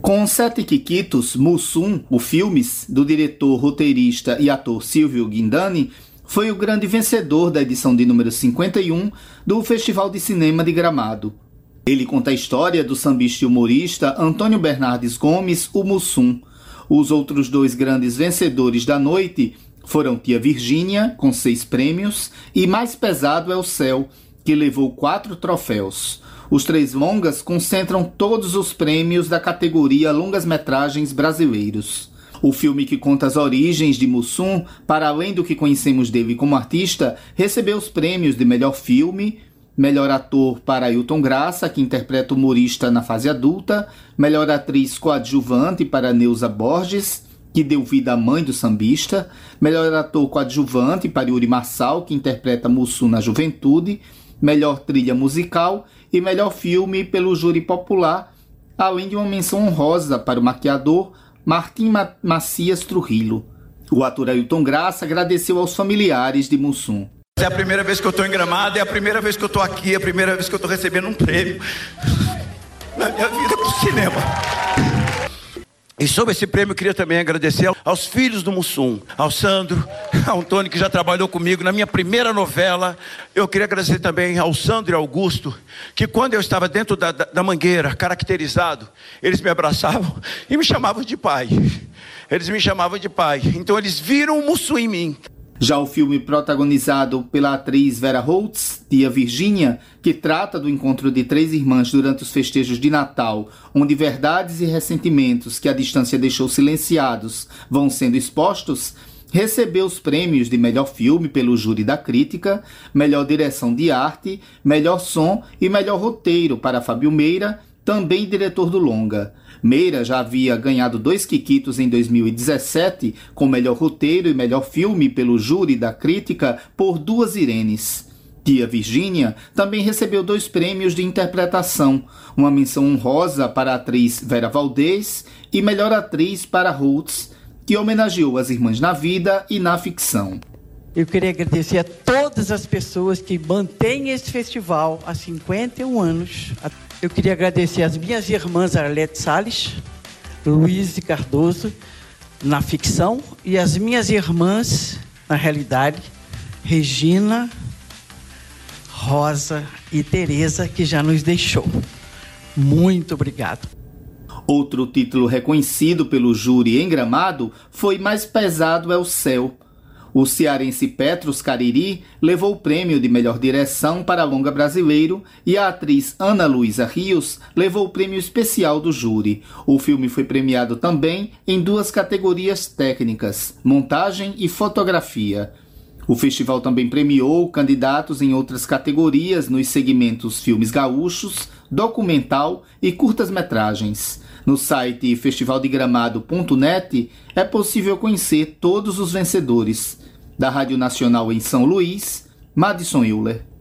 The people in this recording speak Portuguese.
Com 7 quiquitos, Mussum, o Filmes, do diretor, roteirista e ator Silvio Guindani, foi o grande vencedor da edição de número 51 do Festival de Cinema de Gramado. Ele conta a história do sambista e humorista Antônio Bernardes Gomes, o Mussum. Os outros 2 grandes vencedores da noite foram Tia Virgínia, com 6 prêmios, e Mais Pesado é o Céu, que levou 4 troféus. Os 3 longas concentram todos os prêmios da categoria longas-metragens brasileiros. O filme que conta as origens de Mussum, para além do que conhecemos dele como artista, recebeu os prêmios de melhor filme, melhor ator para Ailton Graça, que interpreta o humorista na fase adulta, melhor atriz coadjuvante para Neuza Borges, que deu vida à mãe do sambista, melhor ator coadjuvante para Yuri Marçal, que interpreta Mussum na juventude, melhor trilha musical e melhor filme pelo júri popular, além de uma menção honrosa para o maquiador Martim Macias Trujillo. O ator Ailton Graça agradeceu aos familiares de Mussum. É a primeira vez que eu estou em Gramado, é a primeira vez que eu estou aqui, é a primeira vez que eu estou recebendo um prêmio na minha vida pro cinema. E sobre esse prêmio eu queria também agradecer aos filhos do Mussum, ao Sandro, ao Antônio, que já trabalhou comigo na minha primeira novela. Eu queria agradecer também ao Sandro e ao Augusto, que quando eu estava dentro da mangueira, caracterizado, eles me abraçavam e me chamavam de pai. Eles me chamavam de pai. Então eles viram o Mussum em mim. Já o filme protagonizado pela atriz Vera Holtz, Tia Virgínia, que trata do encontro de 3 irmãs durante os festejos de Natal, onde verdades e ressentimentos que a distância deixou silenciados vão sendo expostos, recebeu os prêmios de melhor filme pelo júri da crítica, melhor direção de arte, melhor som e melhor roteiro para Fábio Meira, também diretor do longa. Meira já havia ganhado 2 quiquitos em 2017, com melhor roteiro e melhor filme pelo júri da crítica por Duas Irenes. Tia Virgínia também recebeu 2 prêmios de interpretação, uma menção honrosa para a atriz Vera Valdez e melhor atriz para Holtz, que homenageou as irmãs na vida e na ficção. Eu queria agradecer a todas as pessoas que mantêm esse festival há 51 anos. Eu queria agradecer às minhas irmãs Arlete Salles, Luiz Cardoso, na ficção, e as minhas irmãs, na realidade, Regina, Rosa e Tereza, que já nos deixou. Muito obrigado. Outro título reconhecido pelo júri em Gramado foi Mais Pesado é o Céu. O cearense Petros Cariri levou o prêmio de melhor direção para longa brasileiro e a atriz Ana Luísa Rios levou o prêmio especial do júri. O filme foi premiado também em 2 categorias técnicas, montagem e fotografia. O festival também premiou candidatos em outras categorias nos segmentos filmes gaúchos, documental e curtas-metragens. No site festivaldegramado.net é possível conhecer todos os vencedores. Da Rádio Nacional em São Luís, Madison Euler.